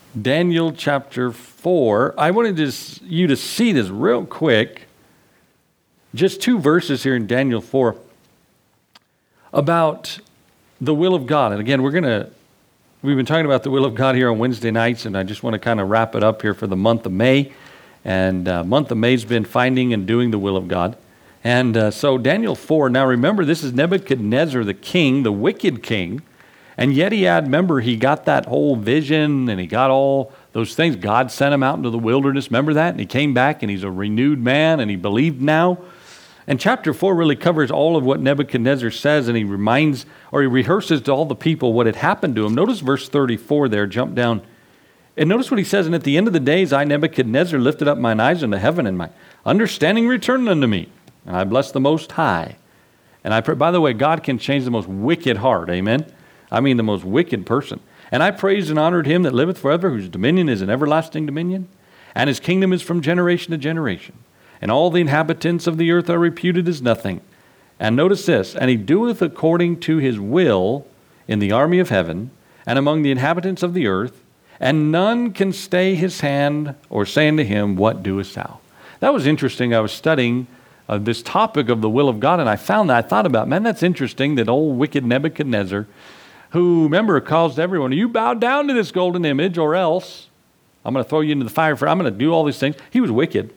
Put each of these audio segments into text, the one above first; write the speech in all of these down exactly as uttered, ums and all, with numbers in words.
Daniel chapter four. I wanted to, you to see this real quick. Just two verses here in Daniel four about the will of God. And again, we're going to, we've been talking about the will of God here on Wednesday nights, and I just want to kind of wrap it up here for the month of May. And uh, month of May's been finding and doing the will of God. And uh, so Daniel four, now remember, this is Nebuchadnezzar, the king, the wicked king. And yet he had, remember, he got that whole vision and he got all those things. God sent him out into the wilderness. Remember that? And he came back and he's a renewed man and he believed now. And chapter four really covers all of what Nebuchadnezzar says, and he reminds, or he rehearses to all the people what had happened to him. Notice verse thirty-four there, jump down. And notice what he says, and at the end of the days, I, Nebuchadnezzar, lifted up mine eyes unto heaven, and my understanding returned unto me. And I blessed the Most High. And I pray, by the way, God can change the most wicked heart, amen? I mean the most wicked person. And I praised and honored him that liveth forever, whose dominion is an everlasting dominion, and his kingdom is from generation to generation. And all the inhabitants of the earth are reputed as nothing. And notice this, and he doeth according to his will in the army of heaven, and among the inhabitants of the earth, and none can stay his hand or say unto him, what doest thou? That was interesting. I was studying uh, this topic of the will of God, and I found that. I thought about, man, that's interesting that old wicked Nebuchadnezzar, who, remember, caused everyone, you bow down to this golden image or else I'm going to throw you into the fire. For I'm going to do all these things. He was wicked.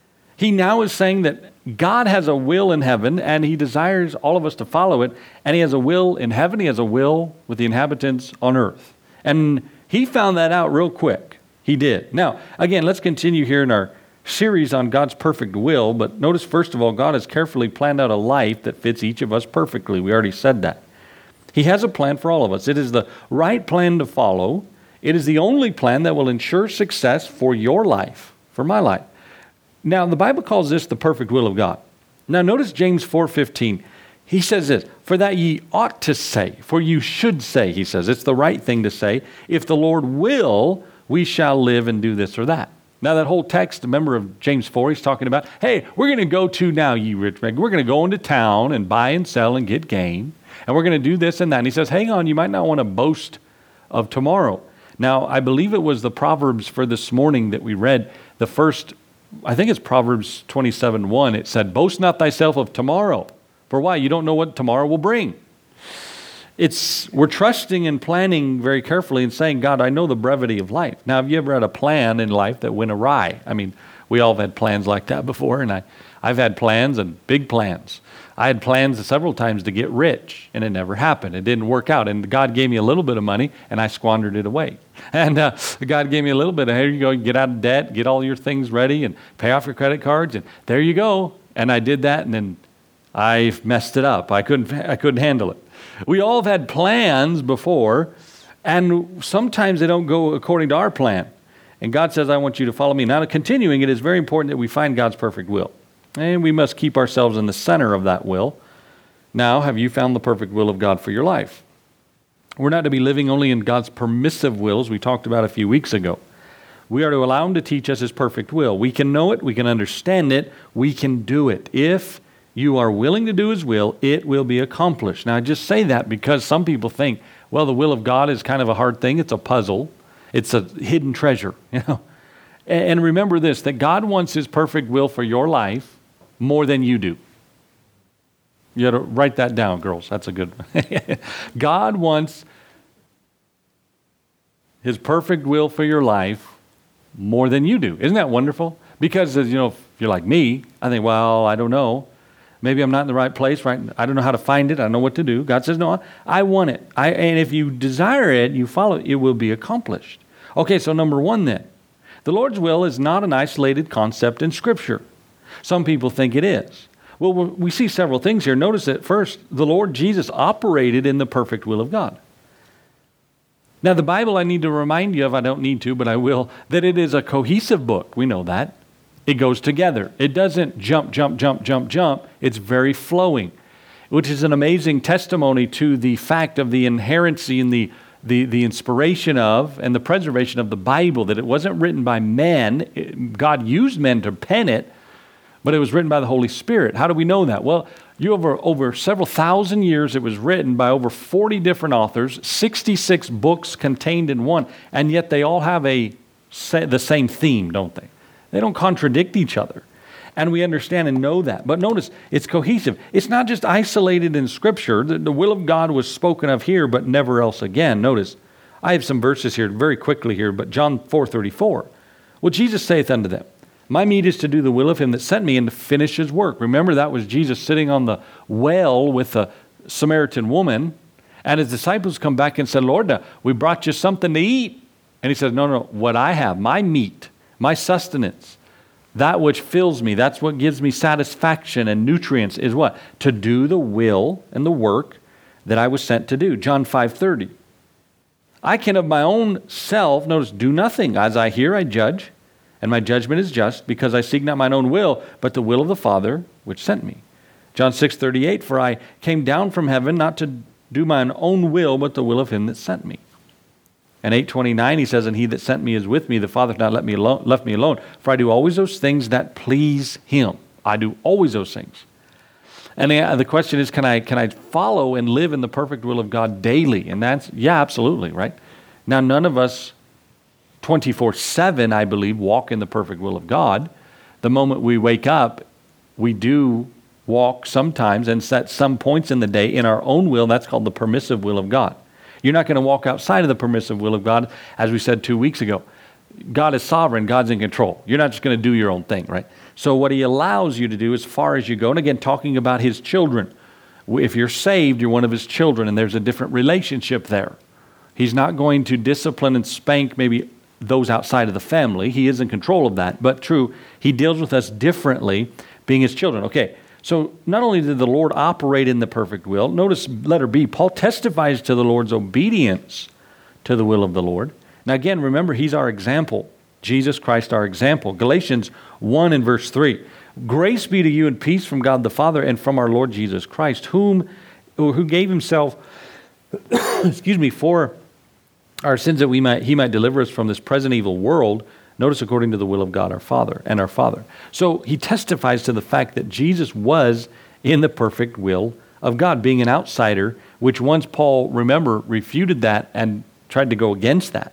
He now is saying that God has a will in heaven and he desires all of us to follow it. And he has a will in heaven. He has a will with the inhabitants on earth. And he found that out real quick. He did. Now, again, let's continue here in our series on God's perfect will. But notice, first of all, God has carefully planned out a life that fits each of us perfectly. We already said that. He has a plan for all of us. It is the right plan to follow. It is the only plan that will ensure success for your life, for my life. Now, the Bible calls this the perfect will of God. Now, notice James four fifteen. He says this, for that ye ought to say, for you should say, he says. It's the right thing to say. If the Lord will, we shall live and do this or that. Now, that whole text, a member of James four, he's talking about, hey, we're going to go to now, ye rich men. We're going to go into town and buy and sell and get gain. And we're going to do this and that. And he says, hang on, you might not want to boast of tomorrow. Now, I believe it was the Proverbs for this morning that we read. The first, I think it's Proverbs twenty-seven one. It said, boast not thyself of tomorrow. For why? You don't know what tomorrow will bring. It's, we're trusting and planning very carefully and saying, God, I know the brevity of life. Now, have you ever had a plan in life that went awry? I mean, we all have had plans like that before, and I, I've had plans and big plans. I had plans several times to get rich, and it never happened. It didn't work out, and God gave me a little bit of money, and I squandered it away. And uh, God gave me a little bit of, here you go, get out of debt, get all your things ready, and pay off your credit cards, and there you go. And I did that, and then I messed it up. I couldn't, I couldn't handle it. We all have had plans before, and sometimes they don't go according to our plan. And God says, I want you to follow me. Now, continuing, it is very important that we find God's perfect will. And we must keep ourselves in the center of that will. Now, have you found the perfect will of God for your life? We're not to be living only in God's permissive wills we talked about a few weeks ago. We are to allow Him to teach us His perfect will. We can know it, we can understand it, we can do it. If you are willing to do His will, it will be accomplished. Now, I just say that because some people think, well, the will of God is kind of a hard thing. It's a puzzle. It's a hidden treasure, you know. And remember this, that God wants His perfect will for your life more than you do. You got to write that down, girls. That's a good one. God wants His perfect will for your life more than you do. Isn't that wonderful? Because, you know, if you're like me, I think, well, I don't know. Maybe I'm not in the right place, right? I don't know how to find it. I don't know what to do. God says, no, I want it. I, and if you desire it, you follow it, it will be accomplished. Okay, so number one then. The Lord's will is not an isolated concept in Scripture. Some people think it is. Well, we see several things here. Notice that first, the Lord Jesus operated in the perfect will of God. Now, the Bible, I need to remind you of, I don't need to, but I will, that it is a cohesive book. We know that. It goes together. It doesn't jump, jump, jump, jump, jump. It's very flowing, which is an amazing testimony to the fact of the inherency and the, the, the inspiration of and the preservation of the Bible, that it wasn't written by men. It, God used men to pen it, but it was written by the Holy Spirit. How do we know that? Well, You over, over several thousand years, it was written by over forty different authors, sixty-six books contained in one, and yet they all have a the same theme, don't they? They don't contradict each other. And we understand and know that. But notice, it's cohesive. It's not just isolated in Scripture. The, the will of God was spoken of here, but never else again. Notice, I have some verses here very quickly here, but John four thirty-four. Well, Jesus saith unto them, my meat is to do the will of him that sent me and to finish his work. Remember, that was Jesus sitting on the well with the Samaritan woman, and his disciples come back and said, Lord, uh, we brought you something to eat. And he says, no, no, what I have, my meat, my sustenance, that which fills me, that's what gives me satisfaction and nutrients is what? To do the will and the work that I was sent to do. John five thirty. I can of my own self, notice, do nothing. As I hear, I judge. And my judgment is just, because I seek not mine own will, but the will of the Father which sent me. John six thirty-eight, for I came down from heaven not to do mine own will, but the will of him that sent me. And eight twenty-nine, he says, and he that sent me is with me, the Father hath not let me alone, left me alone, for I do always those things that please him. I do always those things. And the, the question is, can I, can I follow and live in the perfect will of God daily? And that's, yeah, absolutely, right? Now, none of us twenty-four seven, I believe, walk in the perfect will of God. The moment we wake up, we do walk sometimes and set some points in the day in our own will. That's called the permissive will of God. You're not going to walk outside of the permissive will of God, as we said two weeks ago. God is sovereign. God's in control. You're not just going to do your own thing, right? So what he allows you to do as far as you go, and again, talking about his children. If you're saved, you're one of his children, and there's a different relationship there. He's not going to discipline and spank maybe those outside of the family. He is in control of that. But true, he deals with us differently being his children. Okay, so not only did the Lord operate in the perfect will, notice letter B, Paul testifies to the Lord's obedience to the will of the Lord. Now again, remember, he's our example. Jesus Christ, our example. Galatians one and verse three. Grace be to you and peace from God the Father and from our Lord Jesus Christ, whom who gave himself, excuse me, for our sins that we might he might deliver us from this present evil world. Notice, according to the will of God our Father and our Father. So he testifies to the fact that Jesus was in the perfect will of God, being an outsider, which once Paul, remember, refuted that and tried to go against that.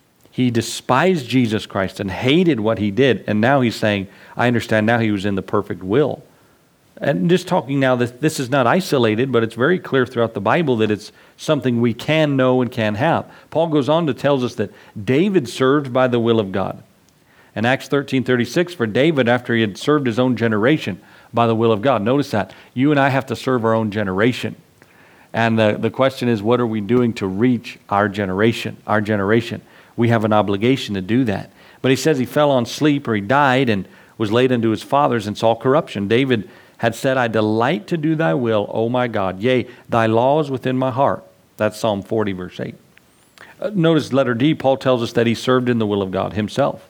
He despised Jesus Christ and hated what he did. And now he's saying, I understand now he was in the perfect will. And just talking now that this is not isolated, but it's very clear throughout the Bible that it's something we can know and can have. Paul goes on to tell us that David served by the will of God. In Acts thirteen thirty-six, for David, after he had served his own generation by the will of God. Notice that. You and I have to serve our own generation. And the, the question is, what are we doing to reach our generation? Our generation. We have an obligation to do that. But he says he fell on sleep, or he died and was laid unto his fathers and saw corruption. David had said, I delight to do thy will, O my God. Yea, thy law is within my heart. That's Psalm forty, verse eight. Uh, notice letter D, Paul tells us that he served in the will of God himself.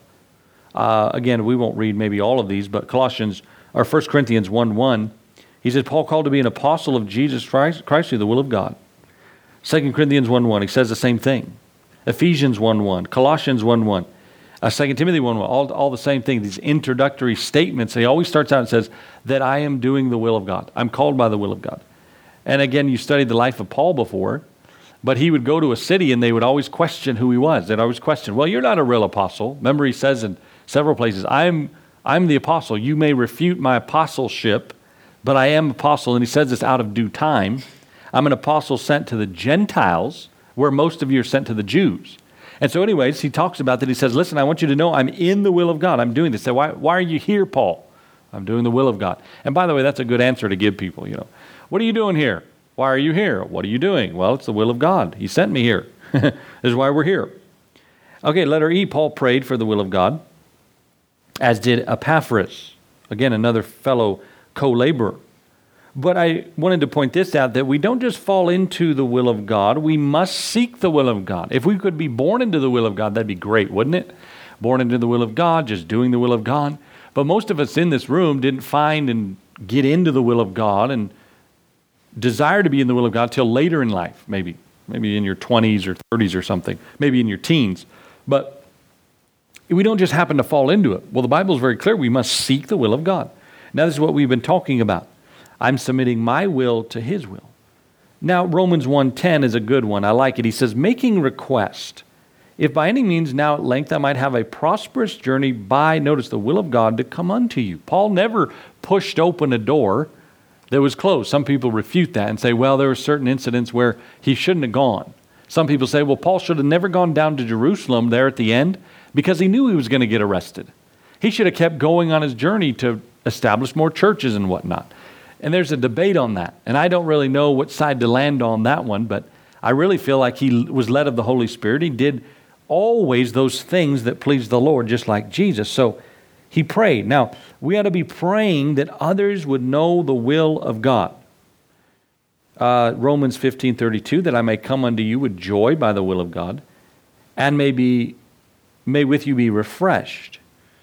Uh, again, we won't read maybe all of these, but Colossians, or First Corinthians one one, he said, Paul called to be an apostle of Jesus Christ, Christ through the will of God. Second Corinthians one one, he says the same thing. Ephesians one one, Colossians one one, uh, Second Timothy one one, all, all the same thing, these introductory statements. He always starts out and says that I am doing the will of God. I'm called by the will of God. And again, you studied the life of Paul before, but he would go to a city and they would always question who he was. They'd always question, well, you're not a real apostle. Remember, he says in several places, I'm, I'm the apostle. You may refute my apostleship, but I am apostle. And he says this out of due time. I'm an apostle sent to the Gentiles, where most of you are sent to the Jews. And so anyways, he talks about that. He says, listen, I want you to know I'm in the will of God. I'm doing this. So why, why are you here, Paul? I'm doing the will of God. And by the way, that's a good answer to give people, you know. What are you doing here? Why are you here? What are you doing? Well, it's the will of God. He sent me here. This is why we're here. Okay, letter E, Paul prayed for the will of God, as did Epaphras, again, another fellow co-laborer. But I wanted to point this out, that we don't just fall into the will of God, we must seek the will of God. If we could be born into the will of God, that'd be great, wouldn't it? Born into the will of God, just doing the will of God. But most of us in this room didn't find and get into the will of God and desire to be in the will of God till later in life, maybe. Maybe in your twenties or thirties or something, maybe in your teens. But we don't just happen to fall into it. Well, the Bible is very clear. We must seek the will of God. Now, this is what we've been talking about. I'm submitting my will to his will. Now, Romans one ten is a good one. I like it. He says, making request, if by any means now at length I might have a prosperous journey by, notice, the will of God to come unto you. Paul never pushed open a door that was closed. Some people refute that and say, well, there were certain incidents where he shouldn't have gone. Some people say, well, Paul should have never gone down to Jerusalem there at the end because he knew he was going to get arrested. He should have kept going on his journey to establish more churches and whatnot. And there's a debate on that. And I don't really know what side to land on that one, but I really feel like he was led of the Holy Spirit. He did always those things that pleased the Lord, just like Jesus. So he prayed. Now, we ought to be praying that others would know the will of God. Uh, Romans fifteen thirty-two, that I may come unto you with joy by the will of God, and may, be, may with you be refreshed.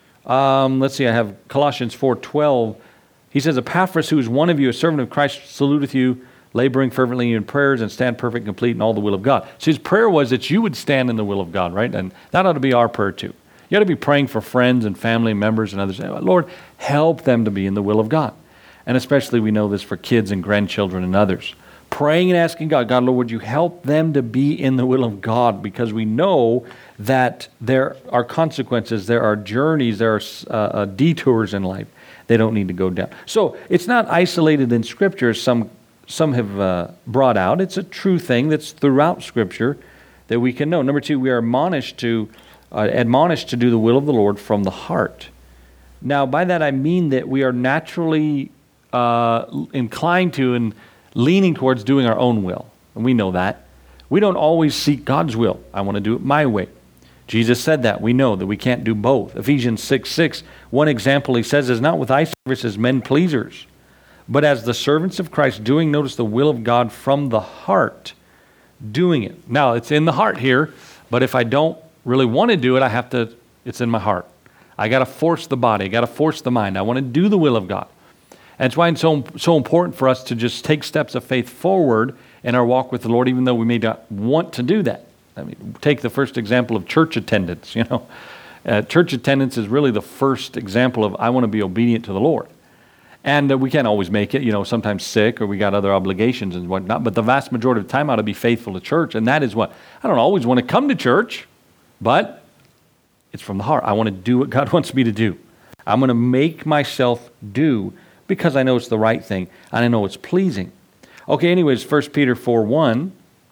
Um, let's see, I have Colossians four twelve. He says, Epaphras, who is one of you, a servant of Christ, saluteth you, laboring fervently in prayers, and stand perfect and complete in all the will of God. So his prayer was that you would stand in the will of God, right? And that ought to be our prayer too. You ought to be praying for friends and family members and others. Lord, help them to be in the will of God. And especially we know this for kids and grandchildren and others. Praying and asking God, God, Lord, would you help them to be in the will of God? Because we know that there are consequences, there are journeys, there are uh, uh, detours in life. They don't need to go down. So it's not isolated in Scripture, as some, some have uh, brought out. It's a true thing that's throughout Scripture that we can know. Number two, we are admonished to, uh, admonished to do the will of the Lord from the heart. Now, by that I mean that we are naturally uh, inclined to and leaning towards doing our own will. And we know that. We don't always seek God's will. I want to do it my way. Jesus said that. We know that we can't do both. Ephesians six six, one example he says is not with eye service as men pleasers, but as the servants of Christ, doing, notice, the will of God from the heart, doing it. Now, it's in the heart here, but if I don't really want to do it, I have to, it's in my heart. I got to force the body. I got to force the mind. I want to do the will of God. And it's why it's so, so important for us to just take steps of faith forward in our walk with the Lord, even though we may not want to do that. I mean, take the first example of church attendance. You know, uh, church attendance is really the first example of I want to be obedient to the Lord. And uh, we can't always make it, you know, sometimes sick or we got other obligations and whatnot. But the vast majority of the time I ought to be faithful to church. And that is what, I don't always want to come to church, but it's from the heart. I want to do what God wants me to do. I'm going to make myself do because I know it's the right thing and I know it's pleasing. Okay, anyways, First Peter four one.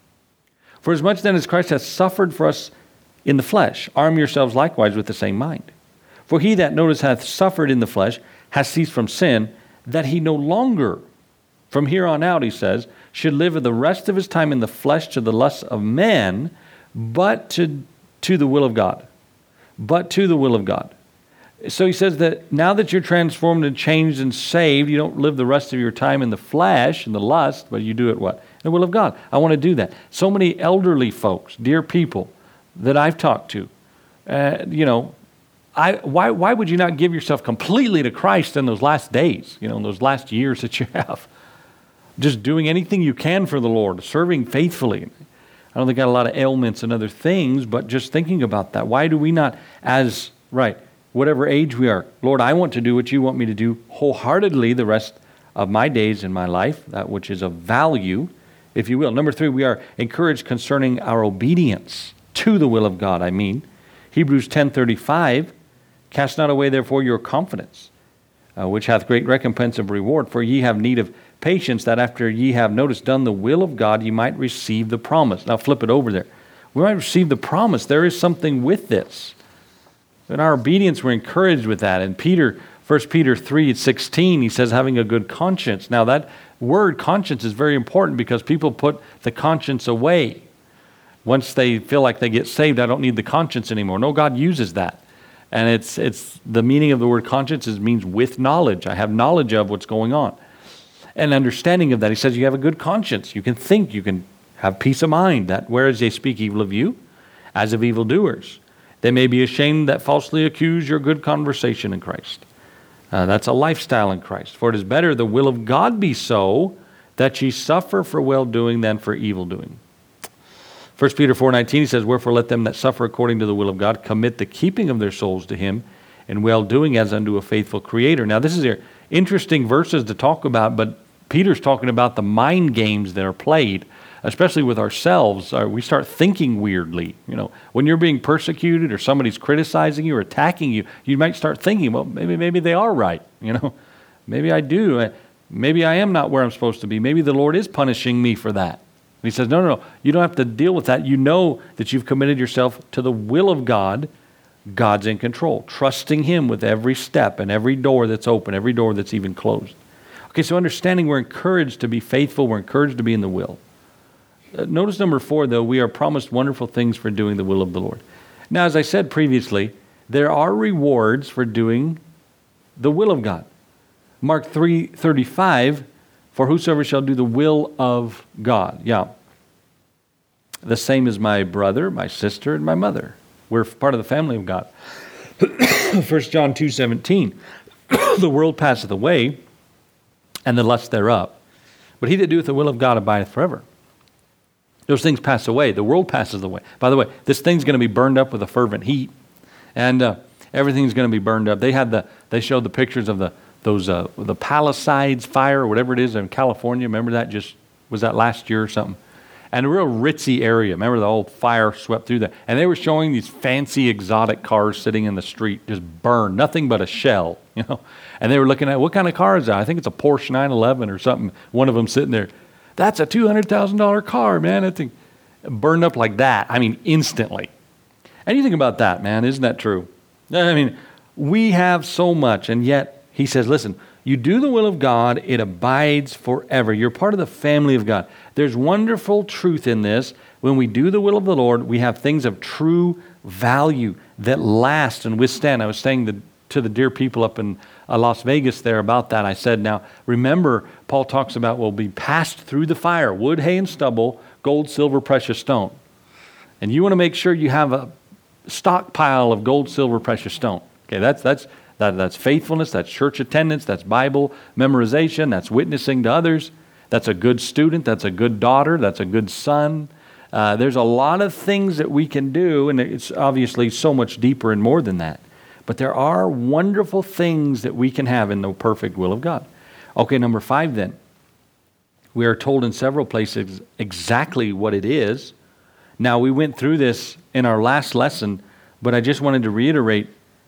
For as much then as Christ hath suffered for us in the flesh, arm yourselves likewise with the same mind. For he that, notice, hath suffered in the flesh, has ceased from sin, that he no longer, from here on out, he says, should live the rest of his time in the flesh to the lusts of men, but to, to the will of God. But to the will of God. So he says that now that you're transformed and changed and saved, you don't live the rest of your time in the flesh and the lust, but you do it what? The will of God. I want to do that. So many elderly folks, dear people that I've talked to, uh, you know, I why why would you not give yourself completely to Christ in those last days, you know, in those last years that you have? Just doing anything you can for the Lord, serving faithfully. I know they got a lot of ailments and other things, but just thinking about that. Why do we not, as, right, whatever age we are, Lord, I want to do what you want me to do wholeheartedly the rest of my days in my life, that which is of value, if you will. Number three, we are encouraged concerning our obedience to the will of God, I mean. Hebrews ten thirty-five, cast not away therefore your confidence, uh, which hath great recompense of reward, for ye have need of patience, that after ye have, notice, done the will of God, ye might receive the promise. Now flip it over there. We might receive the promise. There is something with this. In our obedience, we're encouraged with that. And Peter, First Peter three sixteen, he says, having a good conscience. Now that word conscience is very important because people put the conscience away. Once they feel like they get saved, I don't need the conscience anymore. No, God uses that. And it's it's the meaning of the word conscience is means with knowledge. I have knowledge of what's going on. And understanding of that. He says you have a good conscience. You can think, you can have peace of mind, that whereas they speak evil of you, as of evildoers, they may be ashamed that falsely accuse your good conversation in Christ. Uh, that's a lifestyle in Christ. For it is better the will of God be so, that ye suffer for well-doing than for evil-doing. First Peter four nineteen, he says, wherefore let them that suffer according to the will of God commit the keeping of their souls to him, and well-doing as unto a faithful Creator. Now this is interesting verses to talk about, but Peter's talking about the mind games that are played, especially with ourselves. Uh, we start thinking weirdly. You know, when you're being persecuted or somebody's criticizing you or attacking you, you might start thinking, well, maybe maybe they are right. You know, maybe I do. Maybe I am not where I'm supposed to be. Maybe the Lord is punishing me for that. And he says, no, no, no. You don't have to deal with that. You know that you've committed yourself to the will of God. God's in control. Trusting Him with every step and every door that's open, every door that's even closed. Okay, so understanding we're encouraged to be faithful. We're encouraged to be in the will. Uh, notice number four, though, we are promised wonderful things for doing the will of the Lord. Now, as I said previously, there are rewards for doing the will of God. Mark three thirty-five, for whosoever shall do the will of God. Yeah. The same as my brother, my sister, and my mother. We're part of the family of God. First John two seventeen, the world passeth away, and the lust thereof. But he that doeth the will of God abideth forever. Those things pass away. The world passes away. By the way, this thing's going to be burned up with a fervent heat, and uh, everything's going to be burned up. They had the they showed the pictures of the those uh, the Palisades fire or whatever it is in California. Remember that? Just was that last year or something? And a real ritzy area. Remember the whole fire swept through there. And they were showing these fancy exotic cars sitting in the street, just burned, nothing but a shell, you know. And they were looking at, what kind of car is that? I think it's a Porsche nine eleven or something. One of them sitting there. That's a two hundred thousand dollars car, man. That thing burned up like that. I mean, instantly. And you think about that, man. Isn't that true? I mean, we have so much, and yet he says, listen, you do the will of God, it abides forever. You're part of the family of God. There's wonderful truth in this. When we do the will of the Lord, we have things of true value that last and withstand. I was saying the, to the dear people up in uh, Las Vegas there about that. I said, now, remember, Paul talks about will be passed through the fire, wood, hay, and stubble, gold, silver, precious stone. And you want to make sure you have a stockpile of gold, silver, precious stone. Okay, that's that's that, that's faithfulness, that's church attendance, that's Bible memorization, that's witnessing to others, that's a good student, that's a good daughter, that's a good son. Uh, there's a lot of things that we can do, and it's obviously so much deeper and more than that. But there are wonderful things that we can have in the perfect will of God. Okay, number five then. We are told in several places exactly what it is. Now, we went through this in our last lesson, but I just wanted to reiterate,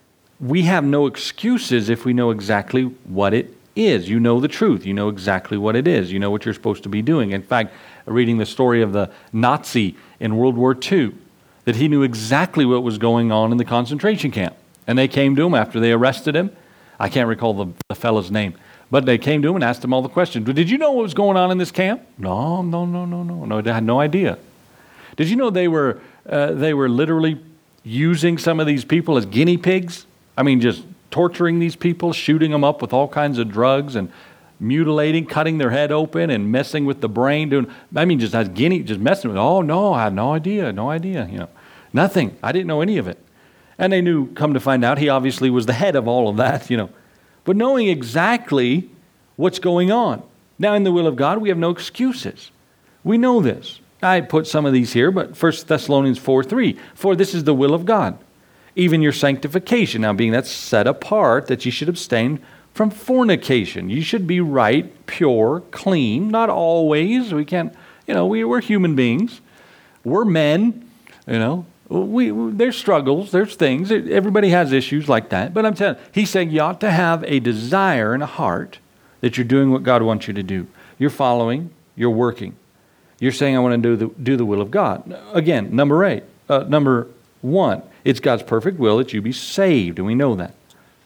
we have no excuses if we know exactly what it is. You know the truth. You know exactly what it is. You know what you're supposed to be doing. In fact, reading the story of the Nazi in World War Two, that he knew exactly what was going on in the concentration camp. And they came to him after they arrested him. I can't recall the, the fellow's name, but they came to him and asked him all the questions. Did you know what was going on in this camp? No, no, no, no, no. No, they had no idea. Did you know they were uh, they were literally using some of these people as guinea pigs? I mean, just torturing these people, shooting them up with all kinds of drugs and mutilating, cutting their head open and messing with the brain. Doing, I mean, just as guinea, just messing with. Oh no, I had no idea, no idea. You know, nothing. I didn't know any of it. And they knew. Come to find out, he obviously was the head of all of that. You know, but knowing exactly what's going on. Now, in the will of God, we have no excuses. We know this. I put some of these here, but First Thessalonians four three. For this is the will of God, even your sanctification. Now, being that's set apart, that you should abstain from fornication. You should be right, pure, clean. Not always. We can't, you know, we, we're human beings. We're men, you know. We, we There's struggles, there's things. Everybody has issues like that. But I'm telling you, he's saying you ought to have a desire and a heart that you're doing what God wants you to do. You're following, you're working. You're saying, I want to do the, do the will of God. Again, number eight, uh, number one, it's God's perfect will that you be saved, and we know that.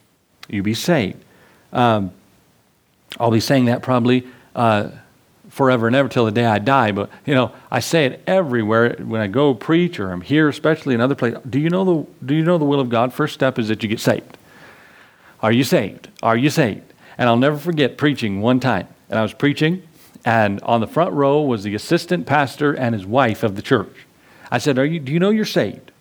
You be saved. Um, I'll be saying that probably uh, forever and ever till the day I die, but, you know, I say it everywhere when I go preach or I'm here, especially in other places. Do you know the, do you know the will of God? First step is that you get saved. Are you saved? Are you saved? And I'll never forget preaching one time, and I was preaching, and on the front row was the assistant pastor and his wife of the church. I said, "Are you? Do you know you're saved?"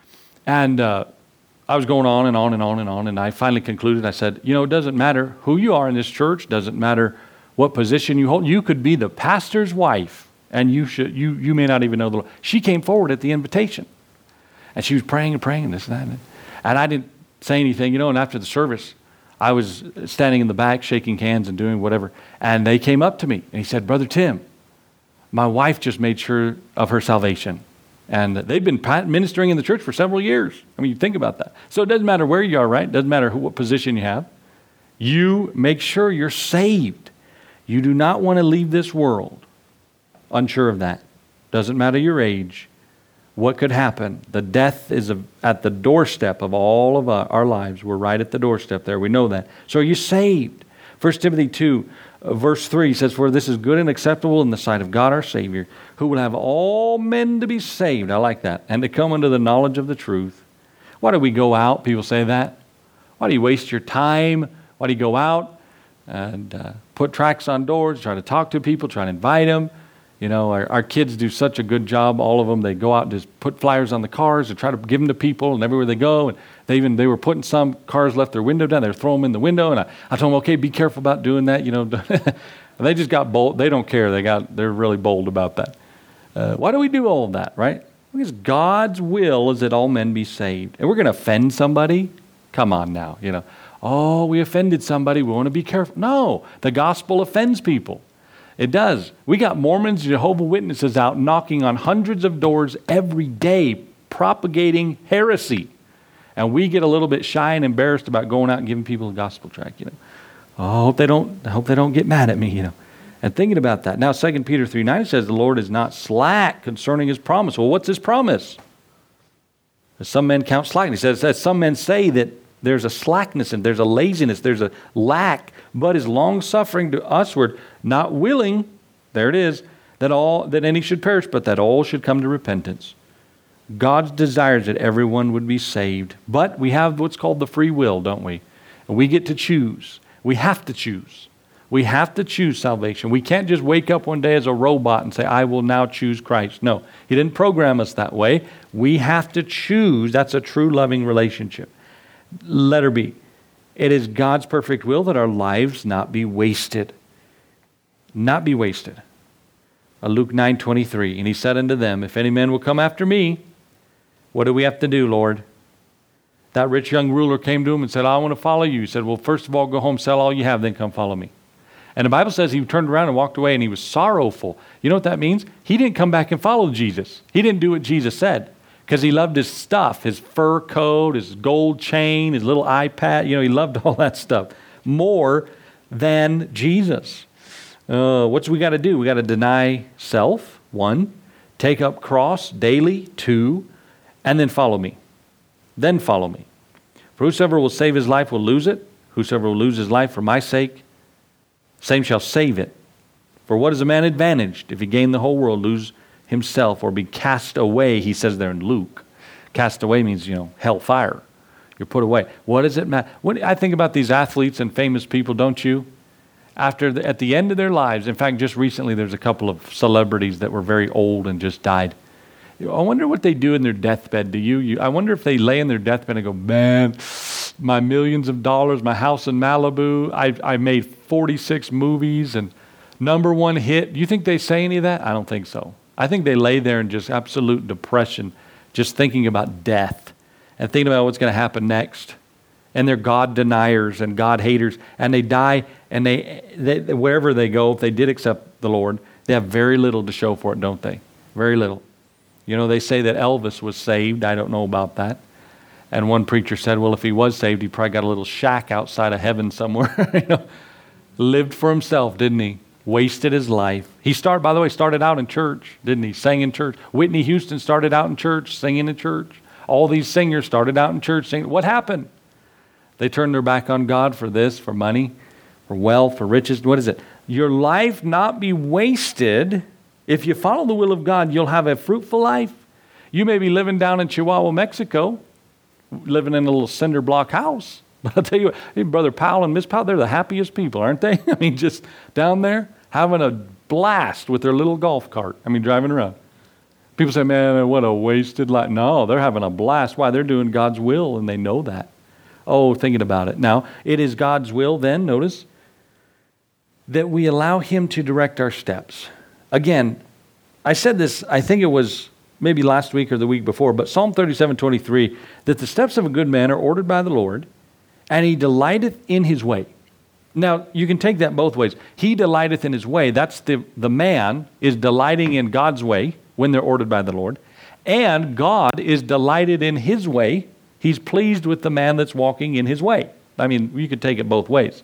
And uh, I was going on and on and on and on, and I finally concluded. I said, "You know, it doesn't matter who you are in this church. Doesn't matter what position you hold. You could be the pastor's wife, and you should. You you may not even know the Lord." She came forward at the invitation, and she was praying and praying and this and that, and I didn't say anything. You know, and after the service, I was standing in the back shaking hands and doing whatever, and they came up to me and he said, Brother Tim, my wife just made sure of her salvation. And they've been ministering in the church for several years. I mean, you think about that. So it doesn't matter where you are, right? It doesn't matter who, what position you have. You make sure you're saved. You do not want to leave this world unsure of that. Doesn't matter your age. What could happen? The death is at the doorstep of all of our lives. We're right at the doorstep there. We know that. So are you saved? First Timothy two, verse three says, For this is good and acceptable in the sight of God our Savior, who will have all men to be saved. I like that. And to come unto the knowledge of the truth. Why do we go out? People say that. Why do you waste your time? Why do you go out and uh, put tracts on doors, try to talk to people, try to invite them? You know, our, our kids do such a good job, all of them. They go out and just put flyers on the cars and try to give them to people, and everywhere they go. And they even, they were putting some cars left their window down. They were throwing them in the window, and I, I told them, okay, be careful about doing that. You know, they just got bold. They don't care. They got, they're really bold about that. Uh, why do we do all of that, right? Because God's will is that all men be saved. And we're going to offend somebody? Come on now, you know. Oh, we offended somebody. We want to be careful. No, the gospel offends people. It does. We got Mormons, Jehovah's Witnesses out knocking on hundreds of doors every day, propagating heresy. And we get a little bit shy and embarrassed about going out and giving people a gospel tract, you know. Oh, I hope they don't, I hope they don't get mad at me, you know. And thinking about that. Now, Second Peter three nine says the Lord is not slack concerning his promise. Well, what's his promise? Some men count slackness. He says, some men say that there's a slackness and there's a laziness, there's a lack, but is long-suffering to usward, not willing, there it is, that all that any should perish, but that all should come to repentance. God desires that everyone would be saved, but we have what's called the free will, don't we? And we get to choose. We have to choose. We have to choose salvation. We can't just wake up one day as a robot and say, I will now choose Christ. No, he didn't program us that way. We have to choose. That's a true loving relationship. Letter B, it is God's perfect will that our lives not be wasted. Not be wasted. Uh, Luke nine twenty-three, and he said unto them, if any man will come after me, what do we have to do, Lord? That rich young ruler came to him and said, I want to follow you. He said, well, first of all, go home, sell all you have, then come follow me. And the Bible says he turned around and walked away and he was sorrowful. You know what that means? He didn't come back and follow Jesus. He didn't do what Jesus said. Because he loved his stuff, his fur coat, his gold chain, his little iPad. You know, he loved all that stuff more than Jesus. Uh, what's we got to do? We got to deny self, one. Take up cross daily, two. And then follow me. Then follow me. For whosoever will save his life will lose it. Whosoever will lose his life for my sake, same shall save it. For what is a man advantaged if he gain the whole world, lose himself, or be cast away, he says there in Luke. Cast away means, you know, hellfire. You're put away. What does it matter? What, I think about these athletes and famous people, don't you? After the, at the end of their lives, in fact, just recently there's a couple of celebrities that were very old and just died. I wonder what they do in their deathbed. Do you? you? I wonder if they lay in their deathbed and go, man, my millions of dollars, my house in Malibu, I, I made forty-six movies and number one hit. Do you think they say any of that? I don't think so. I think they lay there in just absolute depression, just thinking about death and thinking about what's going to happen next. And they're God deniers and God haters. And they die, and they, they wherever they go, if they did accept the Lord, they have very little to show for it, don't they? Very little. You know, they say that Elvis was saved. I don't know about that. And one preacher said, well, if he was saved, he probably got a little shack outside of heaven somewhere. You know, lived for himself, didn't he? Wasted his life. He started, by the way, started out in church, didn't he? Sang in church. Whitney Houston started out in church, singing in church. All these singers started out in church singing. What happened? They turned their back on God for this, for money, for wealth, for riches. What is it? Your life not be wasted. If you follow the will of God, you'll have a fruitful life. You may be living down in Chihuahua, Mexico, living in a little cinder block house. But I'll tell you what, hey, Brother Powell and Miss Powell, they're the happiest people, aren't they? I mean, just down there having a blast with their little golf cart. I mean, driving around. People say, man, what a wasted life. No, they're having a blast. Why? They're doing God's will, and they know that. Oh, thinking about it. Now, it is God's will then, notice, that we allow him to direct our steps. Again, I said this, I think it was maybe last week or the week before, but Psalm thirty-seven twenty-three, that the steps of a good man are ordered by the Lord, and he delighteth in his way. Now, you can take that both ways. He delighteth in his way. That's the, the man is delighting in God's way when they're ordered by the Lord. And God is delighted in his way. He's pleased with the man that's walking in his way. I mean, you could take it both ways.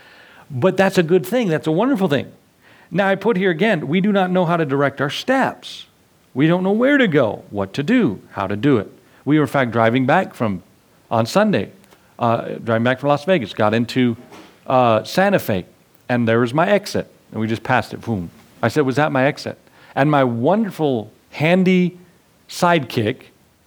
But that's a good thing. That's a wonderful thing. Now, I put here again, we do not know how to direct our steps. We don't know where to go, what to do, how to do it. We were, in fact, driving back from, on Sunday, uh, driving back from Las Vegas, got into uh, Santa Fe, and there was my exit, and we just passed it, boom. I said, was that my exit? And my wonderful, handy sidekick,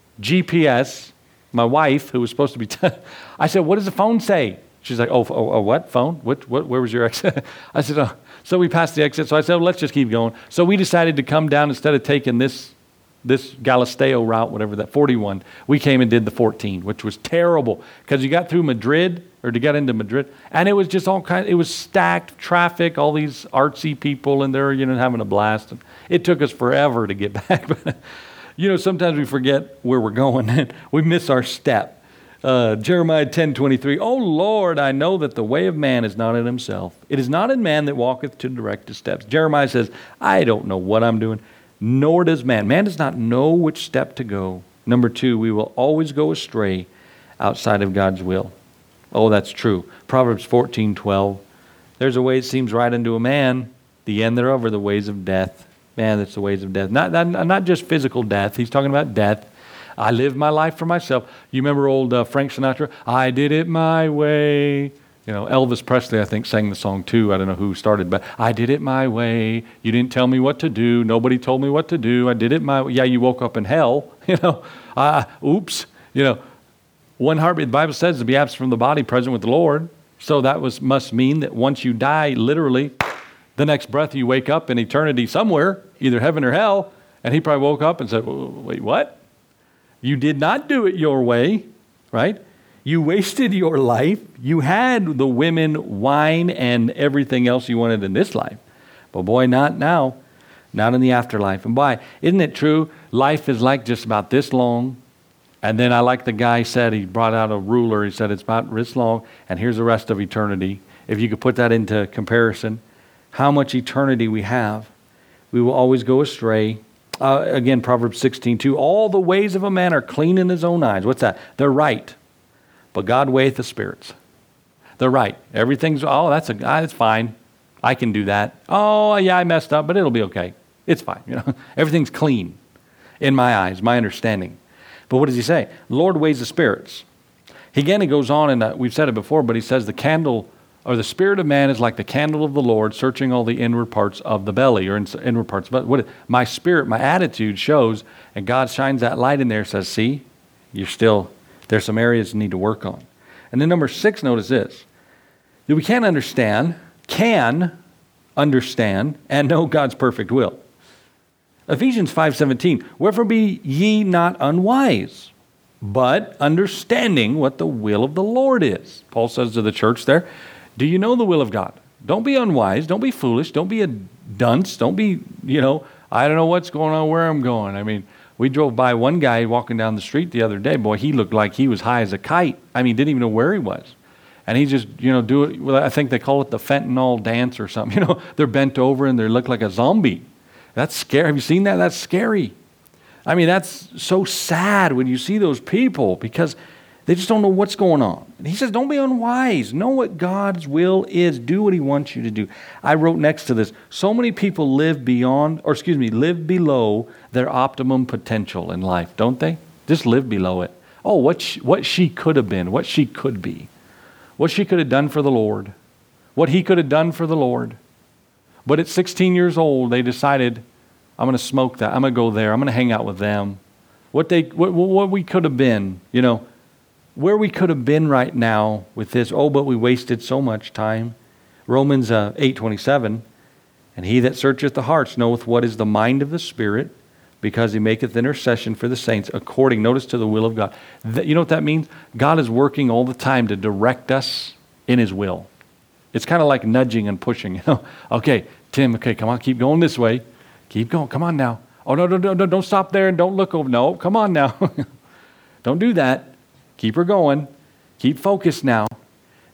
G P S, my wife, who was supposed to be, t- I said, what does the phone say? She's like, oh, oh, oh what, phone? What, what, where was your exit? I said, oh. So we passed the exit, so I said, well, let's just keep going. So we decided to come down, instead of taking this this Galisteo route, whatever that, forty-one, we came and did the fourteen, which was terrible, because you got through Madrid, or to get into Madrid, and it was just all kind of, it was stacked traffic, all these artsy people in there, you know, having a blast. And it took us forever to get back. But, you know, sometimes we forget where we're going, and we miss our step. Uh, Jeremiah ten twenty-three, O Lord, I know that the way of man is not in himself. It is not in man that walketh to direct his steps. Jeremiah says, I don't know what I'm doing, nor does man. Man does not know which step to go. Number two, we will always go astray outside of God's will. Oh, that's true. Proverbs fourteen twelve, there's a way that seems right unto a man, the end thereof are the ways of death. Man, that's the ways of death. Not, not, not just physical death. He's talking about death. I live my life for myself. You remember old uh, Frank Sinatra? I did it my way. You know, Elvis Presley, I think, sang the song too. I don't know who started, but I did it my way. You didn't tell me what to do. Nobody told me what to do. I did it my way. Yeah, you woke up in hell. You know, uh, oops. You know, one heartbeat. The Bible says to be absent from the body, present with the Lord. So that was must mean that once you die, literally, the next breath you wake up in eternity somewhere, either heaven or hell. And he probably woke up and said, wait, what? You did not do it your way, right? You wasted your life. You had the women, wine, and everything else you wanted in this life. But boy, not now. Not in the afterlife. And boy, isn't it true? Life is like just about this long. And then I like the guy said, he brought out a ruler. He said it's about this long, and here's the rest of eternity. If you could put that into comparison, how much eternity we have. We will always go astray. Uh, again, Proverbs sixteen two, all the ways of a man are clean in his own eyes. What's that? They're right. But God weigheth the spirits. They're right. Everything's, oh, that's a, that's fine. I can do that. Oh, yeah, I messed up, but it'll be okay. It's fine. You know, everything's clean in my eyes, my understanding. But what does he say? The Lord weighs the spirits. Again, he goes on, and uh, we've said it before, but he says the candle, or the spirit of man is like the candle of the Lord, searching all the inward parts of the belly, or in, inward parts. But what my spirit, my attitude shows, and God shines that light in there, says, see, you're still, there's some areas you need to work on. And then number six, notice this, that we can't understand, can understand, and know God's perfect will. Ephesians five seventeen, wherefore be ye not unwise, but understanding what the will of the Lord is. Paul says to the church there, do you know the will of God? Don't be unwise. Don't be foolish. Don't be a dunce. Don't be, you know, I don't know what's going on, where I'm going. I mean, we drove by one guy walking down the street the other day. Boy, he looked like he was high as a kite. I mean, didn't even know where he was. And he just, you know, do it. Well, I think they call it the fentanyl dance or something. You know, they're bent over and they look like a zombie. That's scary. Have you seen that? That's scary. I mean, that's so sad when you see those people because they just don't know what's going on. And he says, don't be unwise. Know what God's will is. Do what he wants you to do. I wrote next to this, so many people live beyond, or excuse me, live below their optimum potential in life, don't they? Just live below it. Oh, what she, what she could have been, what she could be, what she could have done for the Lord, what he could have done for the Lord. But at sixteen years old, they decided, I'm going to smoke that. I'm going to go there. I'm going to hang out with them. What they, what, what we could have been, you know, where we could have been right now with this, oh, but we wasted so much time. Romans uh, eight twenty-seven, and he that searcheth the hearts knoweth what is the mind of the Spirit, because he maketh intercession for the saints according, notice, to the will of God. That, you know what that means? God is working all the time to direct us in his will. It's kind of like nudging and pushing. You know, okay, Tim, okay, come on, keep going this way. Keep going, come on now. Oh, no, no, no, no, don't stop there and don't look over. No, come on now. Don't do that. Keep her going. Keep focused now.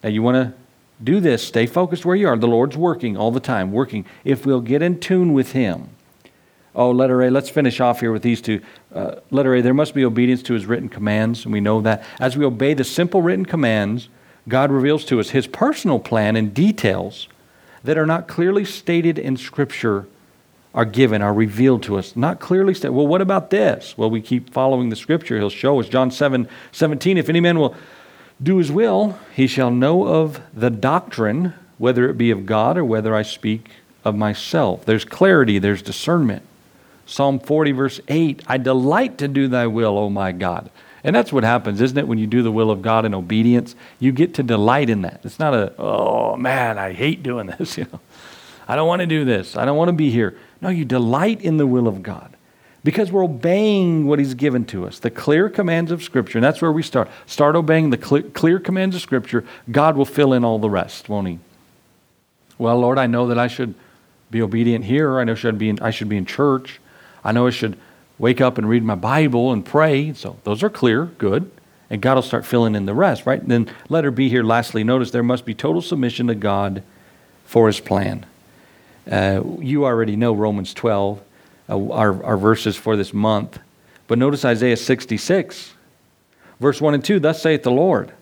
Now you want to do this. Stay focused where you are. The Lord's working all the time, working. If we'll get in tune with Him. Oh, letter A, let's finish off here with these two. Uh, letter A, there must be obedience to His written commands, and we know that. As we obey the simple written commands, God reveals to us His personal plan and details that are not clearly stated in Scripture are given, are revealed to us. Not clearly stated. Well, what about this? Well, we keep following the Scripture. He'll show us. John seven seventeen, if any man will do His will, he shall know of the doctrine, whether it be of God or whether I speak of myself. There's clarity, there's discernment. Psalm forty, verse eight, I delight to do thy will, O my God. And that's what happens, isn't it? When you do the will of God in obedience, you get to delight in that. It's not a, oh man, I hate doing this. You know, I don't want to do this. I don't want to be here. No, you delight in the will of God because we're obeying what He's given to us, the clear commands of Scripture. And that's where we start. Start obeying the clear, clear commands of Scripture. God will fill in all the rest, won't He? Well, Lord, I know that I should be obedient here. I know should be in, I should be in church. I know I should wake up and read my Bible and pray. So those are clear, good. And God will start filling in the rest, right? And then letter B here, lastly, notice there must be total submission to God for His plan. Uh, you already know Romans twelve, uh, our, our verses for this month. But notice Isaiah sixty-six, verse one and two, thus saith the Lord,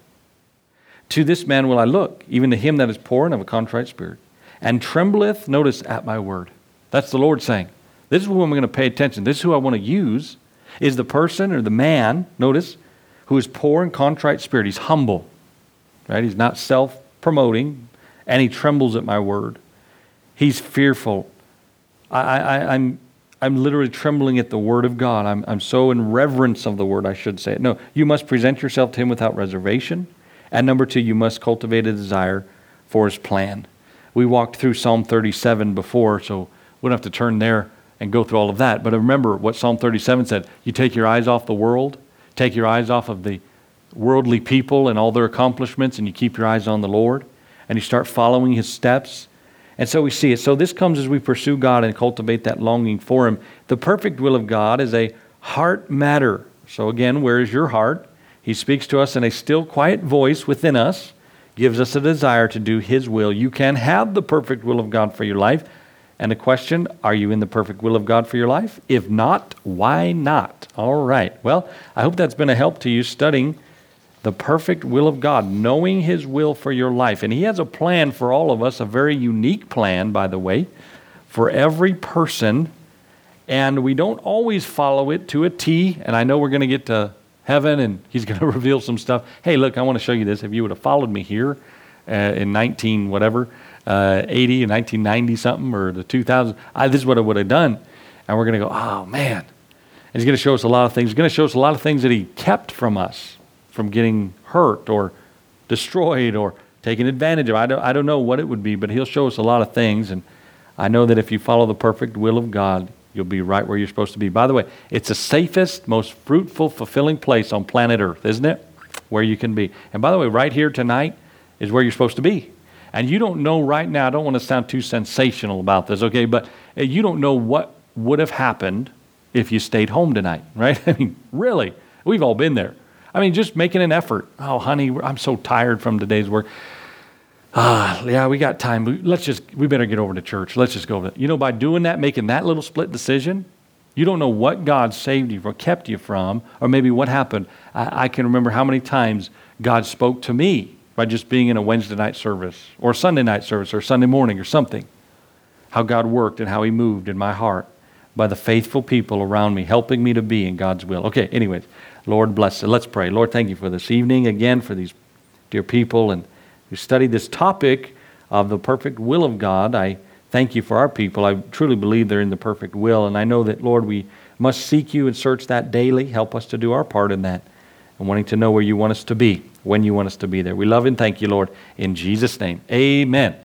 to this man will I look, even to him that is poor and of a contrite spirit, and trembleth, notice, at my word. That's the Lord saying, this is who I'm going to pay attention. This is who I want to use, is the person or the man, notice, who is poor and contrite spirit. He's humble, right? He's not self-promoting, and he trembles at my word. He's fearful. I, I, I'm, I'm literally trembling at the word of God. I'm, I'm so in reverence of the word, I should say. No, you must present yourself to Him without reservation. And number two, you must cultivate a desire for His plan. We walked through Psalm thirty-seven before, so we don't have to turn there and go through all of that. But remember what Psalm thirty-seven said. You take your eyes off the world, take your eyes off of the worldly people and all their accomplishments, and you keep your eyes on the Lord, and you start following His steps. And so we see it. So this comes as we pursue God and cultivate that longing for Him. The perfect will of God is a heart matter. So again, where is your heart? He speaks to us in a still, quiet voice within us, gives us a desire to do His will. You can have the perfect will of God for your life. And the question, are you in the perfect will of God for your life? If not, why not? All right. Well, I hope that's been a help to you studying the perfect will of God, knowing His will for your life. And He has a plan for all of us, a very unique plan, by the way, for every person. And we don't always follow it to a T. And I know we're going to get to heaven and He's going to reveal some stuff. Hey, look, I want to show you this. If you would have followed me here uh, in nineteen whatever, uh, eighty and nineteen ninety something, or the two thousand, I, this is what I would have done. And we're going to go, oh man. And He's going to show us a lot of things. He's going to show us a lot of things that He kept from us, from getting hurt or destroyed or taken advantage of. I don't, I don't know what it would be, but He'll show us a lot of things. And I know that if you follow the perfect will of God, you'll be right where you're supposed to be. By the way, it's the safest, most fruitful, fulfilling place on planet Earth, isn't it? Where you can be. And by the way, right here tonight is where you're supposed to be. And you don't know right now, I don't want to sound too sensational about this, okay, but you don't know what would have happened if you stayed home tonight, right? I mean, really, we've all been there. I mean, just making an effort. Oh, honey, I'm so tired from today's work. Ah, yeah, we got time. Let's just, we better get over to church. Let's just go over there. You know, by doing that, making that little split decision, you don't know what God saved you from, kept you from, or maybe what happened. I, I can remember how many times God spoke to me by just being in a Wednesday night service, or Sunday night service, or Sunday morning, or something. How God worked and how He moved in my heart by the faithful people around me, helping me to be in God's will. Okay, anyways, Lord bless it. Let's pray. Lord, thank You for this evening again, for these dear people, and who studied this topic of the perfect will of God. I thank You for our people. I truly believe they're in the perfect will, and I know that, Lord, we must seek You and search that daily. Help us to do our part in that, and wanting to know where You want us to be, when You want us to be there. We love and thank You, Lord, in Jesus' name. Amen.